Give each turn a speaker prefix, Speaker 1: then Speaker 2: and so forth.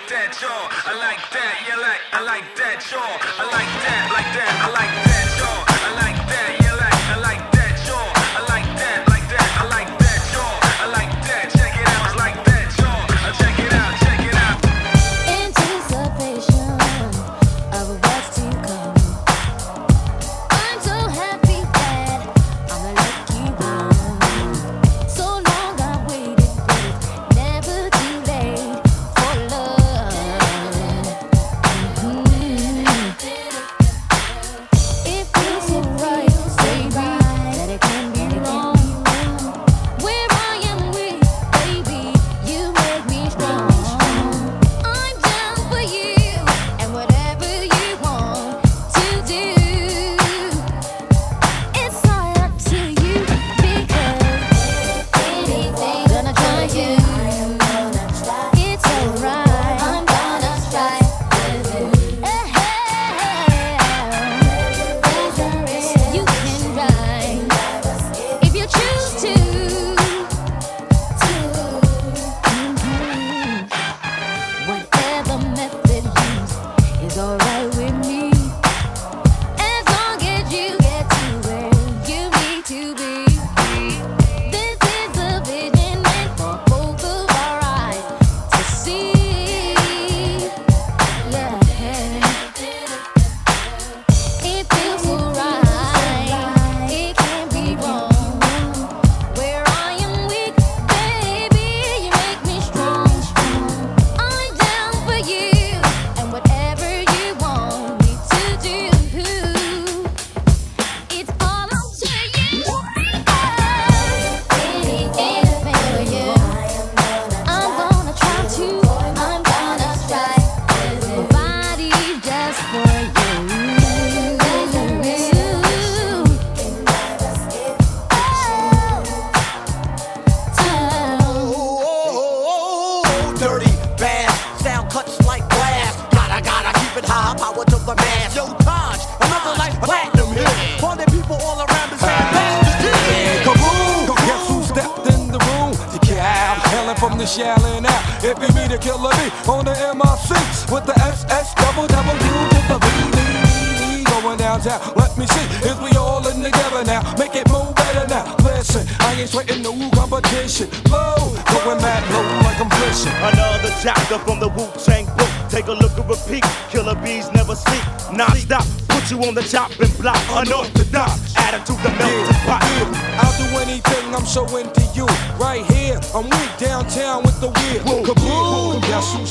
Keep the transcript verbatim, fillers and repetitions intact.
Speaker 1: that, y'all. I like that, yeah, like, I like that, y'all. I like that, like that, I like that, y'all. I like that, yeah, like, I like that, y'all. I like that, like that, I like that, y'all. I like that, check it out, like that, y'all. Check it out, check it out.
Speaker 2: Anticipation of what's to come. I'm so happy that I'm a lucky one. So long I waited, but it's never too late for love. Mm-hmm. It feels so right, baby, that it can be wrong. Where I am weak, baby, you make me strong. I'm down for you and whatever you want to do. It's all up to you because anything gonna try you. It's alright. I'm gonna try. You can ride if you choose to. Whatever method used is alright with me. As long as you get to where you need to be. This is the vision meant for both of our eyes to see. Yeah. It feels so right. It can't be wrong. Where I am weak, baby, you make me strong. I'm down for you and whatever you want me to do. It's all up to you. Anything for you. I'm gonna try to. I'm gonna try. My body just for you.
Speaker 3: Dirty bass, sound cuts like glass. Gotta, gotta keep it high, power to the mass. Yo, Taj, another like platinum hit. Finding people all around the same bastard.
Speaker 4: Kaboom! Guess who stepped in the room? The cow, hailing from the Shaolin out. If you meet a killer B on the M I six with the S S double double U to the B B B going downtown. Let me see, is we all in together now? Make it move better now. Listen, I ain't sweating no competition. Low, going mad low like I'm fishing.
Speaker 5: Another chapter from the Wu-Tang book. Take a look and repeat. Killer bees never sleep. Non-stop. Put you on the chopping block. Unorthodox. Attitude the melting pot.
Speaker 4: I'll do anything, I'm so into you. Right here, I'm weak downtown with the wheel. Kaboom! Guess who